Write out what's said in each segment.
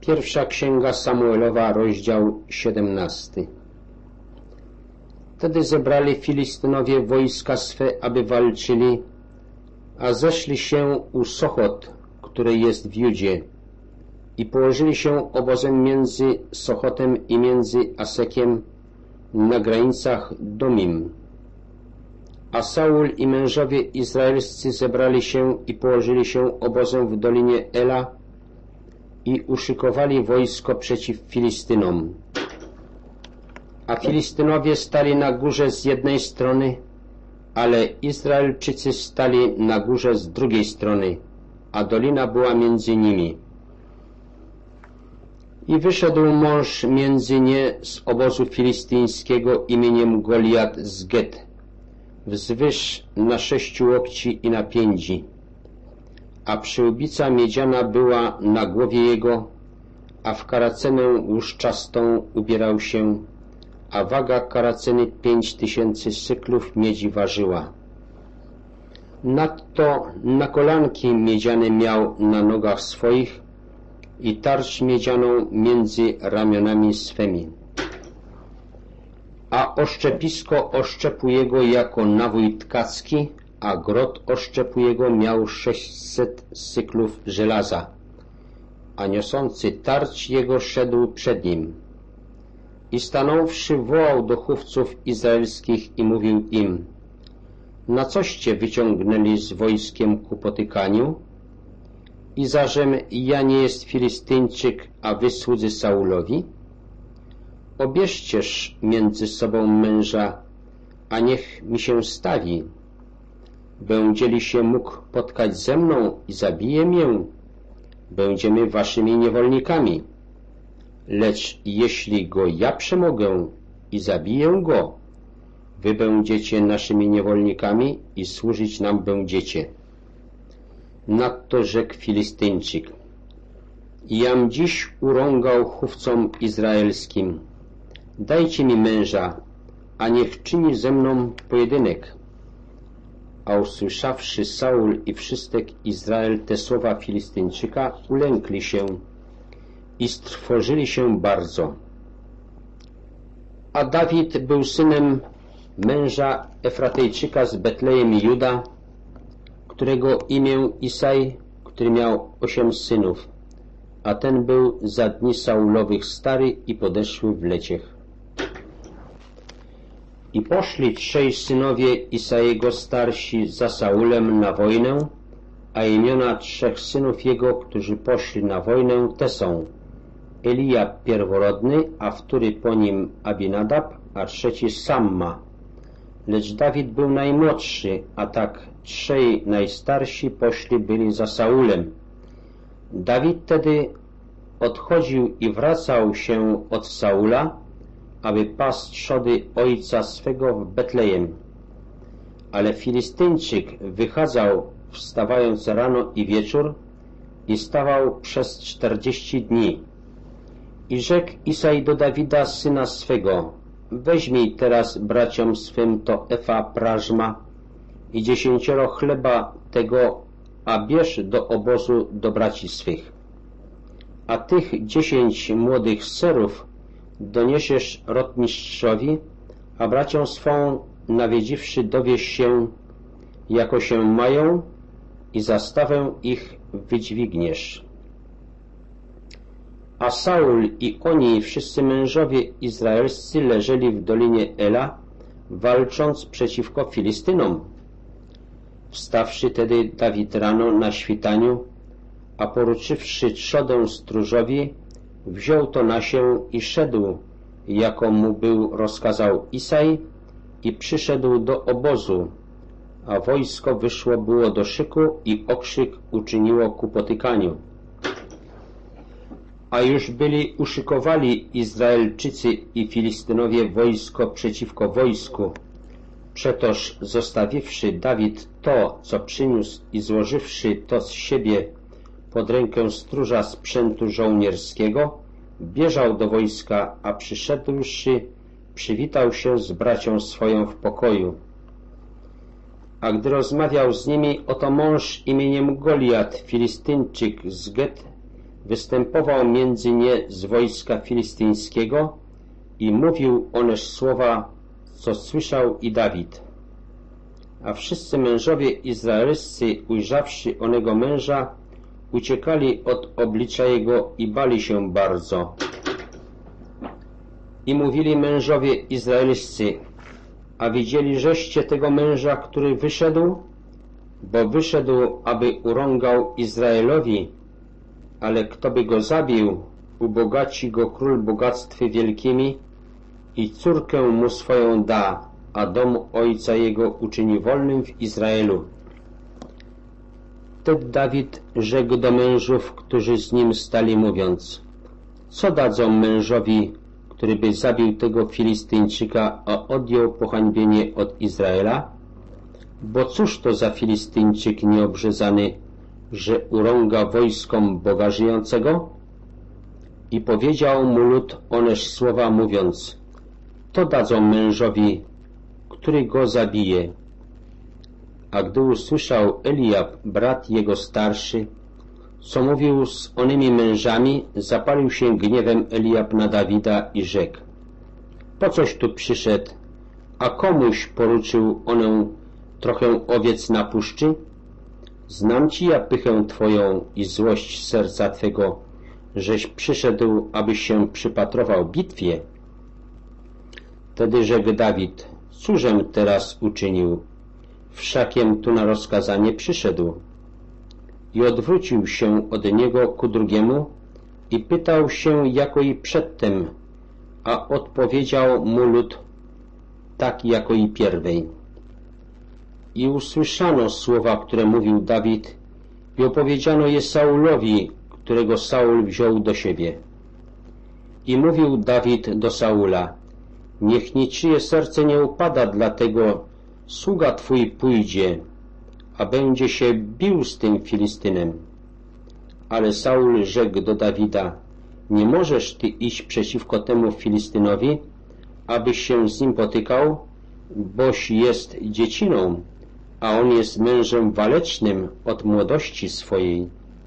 Pierwsza Księga Samuelowa, rozdział 17. Wtedy zebrali Filistynowie wojska swe, aby walczyli, a zeszli się u Sochot, który jest w Judzie, i położyli się obozem między Sochotem i między Asekiem na granicach Domim. A Saul i mężowie izraelscy zebrali się i położyli się obozem w dolinie Ela i uszykowali wojsko przeciw Filistynom. A Filistynowie stali na górze z jednej strony, ale Izraelczycy stali na górze z drugiej strony, a dolina była między nimi. I wyszedł mąż między nie z obozu filistyńskiego imieniem Goliat z Get, wzwyż na 6 łokci i na 5, a przyłbica miedziana była na głowie jego, a w karacenę łuszczastą ubierał się, a waga karaceny 5000 syklów miedzi ważyła. Nadto na kolanki miedziane miał na nogach swoich i tarcz miedzianą między ramionami swymi. A oszczepisko oszczepu jego jako nawój tkacki, a grot oszczepu jego miał 600 syklów żelaza, a niosący tarcz jego szedł przed nim. I stanąwszy wołał do chówców izraelskich i mówił im: na coście wyciągnęli z wojskiem ku potykaniu? I zażem ja nie jest Filistyńczyk, a wy słudzy Saulowi? Obierzcież między sobą męża, a niech mi się stawi. Będzieli się mógł spotkać ze mną i zabije mię, będziemy waszymi niewolnikami. Lecz jeśli go ja przemogę i zabiję go, wy będziecie naszymi niewolnikami i służyć nam będziecie. Nadto rzekł Filistyńczyk: jam dziś urągał chówcom izraelskim, dajcie mi męża, a niech czyni ze mną pojedynek. A usłyszawszy Saul i wszystek Izrael te słowa Filistyńczyka, ulękli się i strwożyli się bardzo. A Dawid był synem męża Efratejczyka z Betlejem Juda, którego imię Isaj, który miał 8 synów, a ten był za dni Saulowych stary i podeszły w leciech. I poszli 3 synowie Isajego starsi za Saulem na wojnę, a imiona 3 synów jego, którzy poszli na wojnę, te są: Elija pierworodny, a wtóry po nim Abinadab, a 3 Samma. Lecz Dawid był najmłodszy, a tak 3 najstarsi poszli byli za Saulem. Dawid tedy odchodził i wracał się od Saula, aby pasł trzody ojca swego w Betlejem. Ale Filistyńczyk wychadzał, wstawając rano i wieczór, i stawał przez 40 dni. I rzekł Isaj do Dawida, syna swego: weźmij teraz braciom swym to efa prażma i 10 chleba tego, a bierz do obozu do braci swych. A tych 10 młodych serów doniesiesz rotmistrzowi, a braciom swą nawiedziwszy dowieź się, jako się mają, i zastawę ich wydźwigniesz. A Saul i oni, wszyscy mężowie izraelscy, leżeli w dolinie Ela, walcząc przeciwko Filistynom. Wstawszy tedy Dawid rano na świtaniu, a poruczywszy trzodę stróżowi, wziął to na się i szedł, jako mu był rozkazał Isaj, i przyszedł do obozu, a wojsko wyszło było do szyku i okrzyk uczyniło ku potykaniu. A już byli uszykowali Izraelczycy i Filistynowie wojsko przeciwko wojsku. Przetoż zostawiwszy Dawid to, co przyniósł, i złożywszy to z siebie pod rękę stróża sprzętu żołnierskiego, bieżał do wojska, a przyszedłszy, przywitał się z bracią swoją w pokoju. A gdy rozmawiał z nimi, oto mąż imieniem Goliat, Filistyńczyk z Get, występował między nie z wojska filistyńskiego i mówił oneż słowa, co słyszał i Dawid. A wszyscy mężowie izraelscy, ujrzawszy onego męża, uciekali od oblicza jego i bali się bardzo. I mówili mężowie izraelscy: a widzieli żeście tego męża, który wyszedł? Bo wyszedł, aby urągał Izraelowi, ale kto by go zabił, ubogaci go król bogactwy wielkimi i córkę mu swoją da, a dom ojca jego uczyni wolnym w Izraelu. Wtedy Dawid rzekł do mężów, którzy z nim stali, mówiąc: co dadzą mężowi, który by zabił tego Filistyńczyka, a odjął pohańbienie od Izraela? Bo cóż to za Filistyńczyk nieobrzezany, że urąga wojskom Boga żyjącego? I powiedział mu lud oneż słowa, mówiąc: to dadzą mężowi, który go zabije. A gdy usłyszał Eliab, brat jego starszy, co mówił z onymi mężami, zapalił się gniewem Eliab na Dawida i rzekł: po coś tu przyszedł, a komuś poruczył onę trochę owiec na puszczy? Znam ci ja pychę twoją i złość serca twego, żeś przyszedł, abyś się przypatrował bitwie. Wtedy rzekł Dawid: cóżem teraz uczynił? Wszakiem tu na rozkazanie przyszedł. I odwrócił się od niego ku drugiemu i pytał się jako i przedtem, a odpowiedział mu lud tak jako i pierwej. I usłyszano słowa, które mówił Dawid, i opowiedziano je Saulowi, którego Saul wziął do siebie. I mówił Dawid do Saula: niech niczyje serce nie upada, dlatego sługa twój pójdzie, a będzie się bił z tym Filistynem. Ale Saul rzekł do Dawida: nie możesz ty iść przeciwko temu Filistynowi, abyś się z nim potykał, boś jest dzieciną, a on jest mężem walecznym od młodości swojej.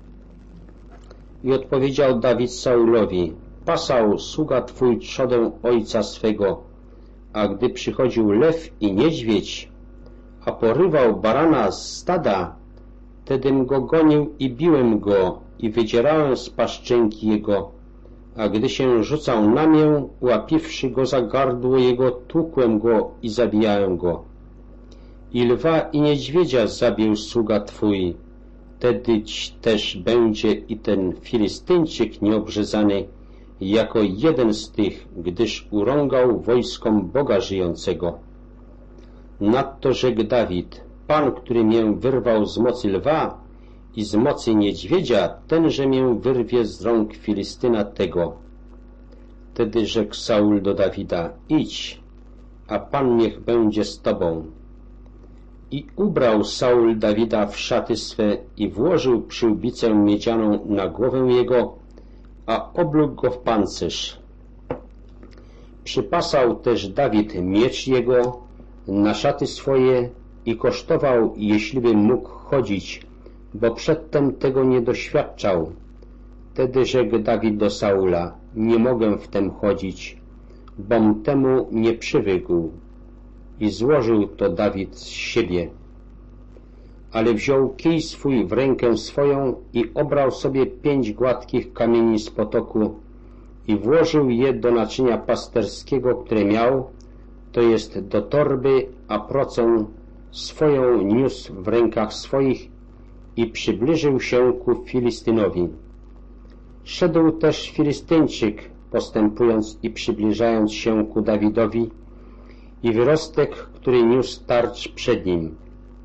I odpowiedział Dawid Saulowi: pasał sługa twój trzodę ojca swego, a gdy przychodził lew i niedźwiedź, a porywał barana z stada, wtedym go gonił i biłem go i wydzierałem z paszczynki jego, a gdy się rzucał na mię, łapiwszy go za gardło jego, tłukłem go i zabijałem go. I lwa i niedźwiedzia zabił sługa twój, wtedy też będzie i ten Filistyńczyk nieobrzezany jako jeden z tych, gdyż urągał wojskom Boga żyjącego. Nadto rzekł Dawid: Pan, który mię wyrwał z mocy lwa i z mocy niedźwiedzia, tenże mię wyrwie z rąk Filistyna tego. Wtedy rzekł Saul do Dawida: idź, a Pan niech będzie z tobą. I ubrał Saul Dawida w szaty swe i włożył przyłbicę miedzianą na głowę jego, a oblógł go w pancerz. Przypasał też Dawid miecz jego na szaty swoje i kosztował, jeśliby mógł chodzić, bo przedtem tego nie doświadczał. Wtedy rzekł Dawid do Saula: nie mogę w tem chodzić, bom temu nie przywykł. I złożył to Dawid z siebie. Ale wziął kij swój w rękę swoją i obrał sobie 5 gładkich kamieni z potoku i włożył je do naczynia pasterskiego, które miał, to jest do torby, a procę swoją niósł w rękach swoich i przybliżył się ku Filistynowi. Szedł też Filistyńczyk, postępując i przybliżając się ku Dawidowi, i wyrostek, który niósł tarcz przed nim.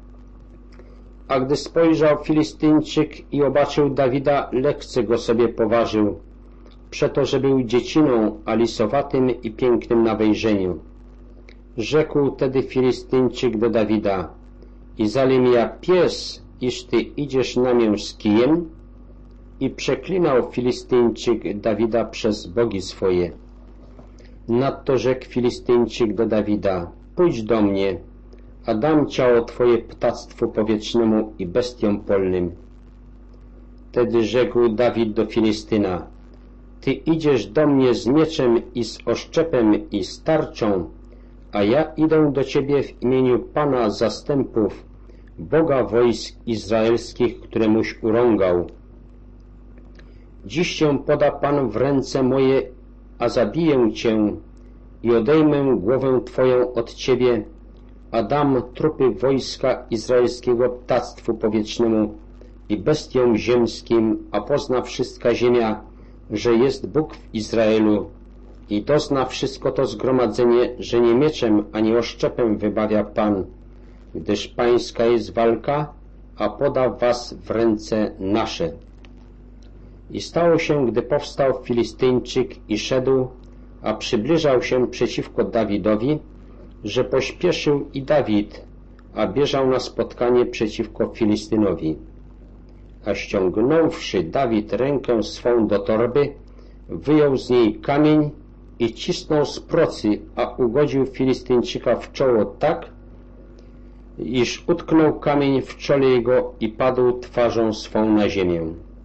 A gdy spojrzał Filistyńczyk i obaczył Dawida, lekce go sobie poważył, przeto, że był dzieciną, a lisowatym i pięknym na wejrzeniu. Rzekł tedy Filistyńczyk do Dawida: Izalim jak pies, iż ty idziesz na mię z kijem? I przeklinał Filistyńczyk Dawida przez bogi swoje. Nadto rzekł Filistyńczyk do Dawida: pójdź do mnie, a dam ciało twoje ptactwu powietrznemu i bestiom polnym. Wtedy rzekł Dawid do Filistyna: Ty idziesz do mnie z mieczem i z oszczepem i z tarczą, a ja idę do Ciebie w imieniu Pana zastępów, Boga wojsk izraelskich, któremuś urągał. Dziś się poda Pan w ręce moje, a zabiję Cię i odejmę głowę Twoją od Ciebie, a dam trupy wojska izraelskiego ptactwu powietrznemu i bestiom ziemskim, a pozna wszystka ziemia, że jest Bóg w Izraelu, i dozna wszystko to zgromadzenie, że nie mieczem ani oszczepem wybawia Pan, gdyż pańska jest walka, a poda was w ręce nasze. I stało się, gdy powstał Filistyńczyk i szedł, a przybliżał się przeciwko Dawidowi, że pośpieszył i Dawid, a bieżał na spotkanie przeciwko Filistynowi. A ściągnąwszy Dawid rękę swą do torby, wyjął z niej kamień i cisnął z procy, a ugodził Filistyńczyka w czoło tak, iż utknął kamień w czole jego i padł twarzą swą na ziemię.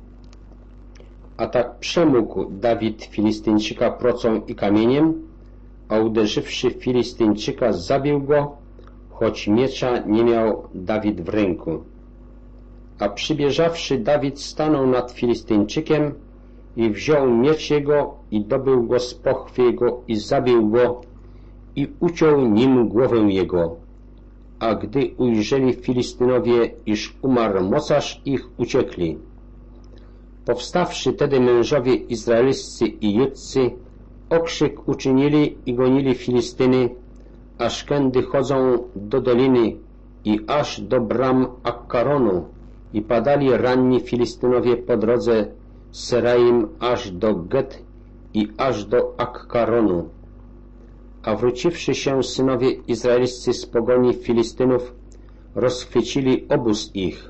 A tak przemógł Dawid Filistyńczyka procą i kamieniem, a uderzywszy Filistyńczyka zabił go, choć miecza nie miał Dawid w ręku. A przybieżawszy Dawid stanął nad Filistyńczykiem i wziął miecz jego i dobył go z pochwy jego i zabił go i uciął nim głowę jego. A gdy ujrzeli Filistynowie, iż umarł mocarz ich, uciekli. Powstawszy tedy mężowie izraelscy i judzcy, okrzyk uczynili i gonili Filistyny, aż kędy chodzą do doliny i aż do bram Akkaronu, i padali ranni Filistynowie po drodze Seraim aż do Get i aż do Akkaronu. A wróciwszy się synowie izraelscy z pogoni Filistynów, rozchwycili obóz ich.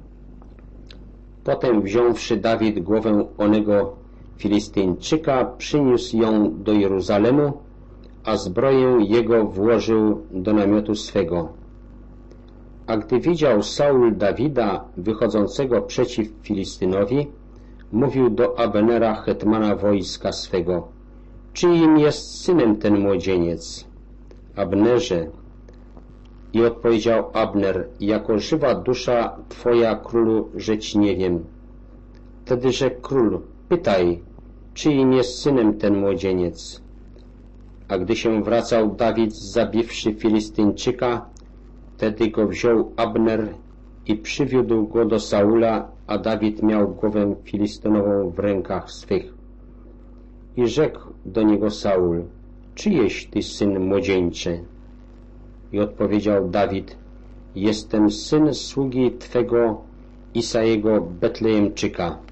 Potem wziąwszy Dawid głowę onego Filistyńczyka, przyniósł ją do Jeruzalemu, a zbroję jego włożył do namiotu swego. A gdy widział Saul Dawida wychodzącego przeciw Filistynowi, mówił do Abnera, hetmana wojska swego: czyim jest synem ten młodzieniec? Abnerze. I odpowiedział Abner: jako żywa dusza Twoja, królu, rzecz nie wiem. Wtedy rzekł król: pytaj, czyim jest synem ten młodzieniec? A gdy się wracał Dawid, zabiwszy Filistyńczyka, wtedy go wziął Abner i przywiódł go do Saula, a Dawid miał głowę Filistynową w rękach swych. I rzekł do niego Saul: czyjeś ty syn młodzieńcze? I odpowiedział Dawid: jestem syn sługi Twego Isajego Betlejemczyka.